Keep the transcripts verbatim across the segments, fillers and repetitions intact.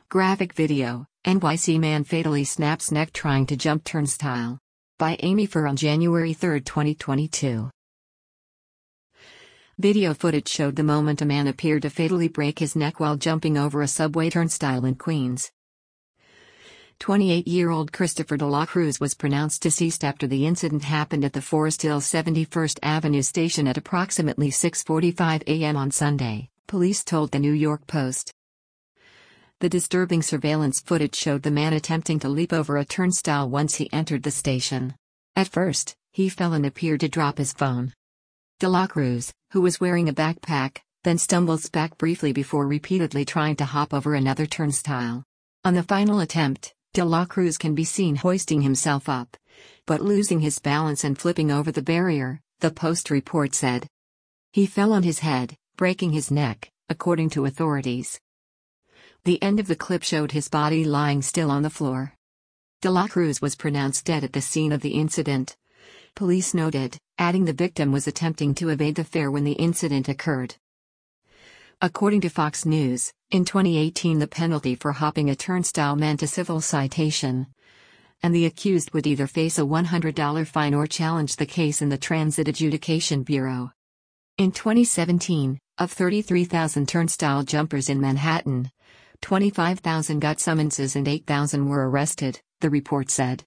Graphic video, N Y C man fatally snaps neck trying to jump turnstile. By Amy Fur on January third, twenty twenty-two. Video footage showed the moment a man appeared to fatally break his neck while jumping over a subway turnstile in Queens. twenty-eight-year-old Christopher De La Cruz was pronounced deceased after the incident happened at the Forest Hill seventy-first Avenue station at approximately six forty-five a m on Sunday, police told the New York Post. The disturbing surveillance footage showed the man attempting to leap over a turnstile once he entered the station. At first, he fell and appeared to drop his phone. De La Cruz, who was wearing a backpack, then stumbles back briefly before repeatedly trying to hop over another turnstile. On the final attempt, De La Cruz can be seen hoisting himself up, but losing his balance and flipping over the barrier, the Post report said. He fell on his head, breaking his neck, according to authorities. The end of the clip showed his body lying still on the floor. De La Cruz was pronounced dead at the scene of the incident. Police noted, adding the victim was attempting to evade the fare when the incident occurred. According to Fox News, in twenty eighteen the penalty for hopping a turnstile meant a civil citation, and the accused would either face a one hundred dollar fine or challenge the case in the Transit Adjudication Bureau. In twenty seventeen, of thirty-three thousand turnstile jumpers in Manhattan, twenty-five thousand got summonses and eight thousand were arrested, the report said.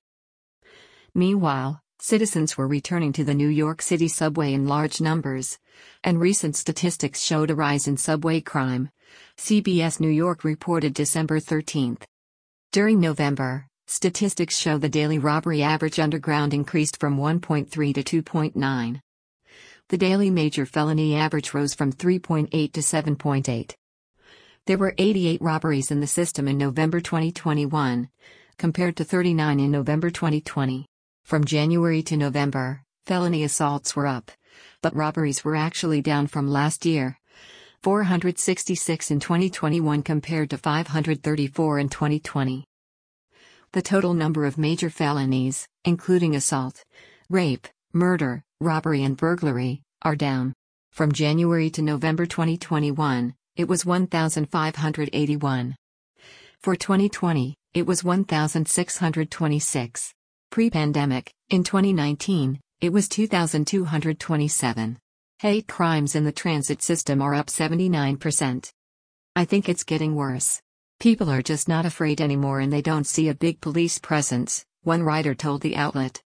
Meanwhile, citizens were returning to the New York City subway in large numbers, and recent statistics showed a rise in subway crime, C B S New York reported December thirteenth. During November, statistics show the daily robbery average underground increased from one point three to two point nine. The daily major felony average rose from three point eight to seven point eight. There were eighty-eight robberies in the system in November twenty twenty-one, compared to thirty-nine in November twenty twenty. From January to November, felony assaults were up, but robberies were actually down from last year. four hundred sixty-six in twenty twenty-one compared to five hundred thirty-four in twenty twenty. The total number of major felonies, including assault, rape, murder, robbery and burglary, are down. From January to November twenty twenty-one, it was one thousand five hundred eighty-one. For twenty twenty, it was one thousand six hundred twenty-six. Pre-pandemic, in twenty nineteen, it was two thousand two hundred twenty-seven. Hate crimes in the transit system are up seventy-nine percent. I think it's getting worse. People are just not afraid anymore and they don't see a big police presence, one writer told the outlet.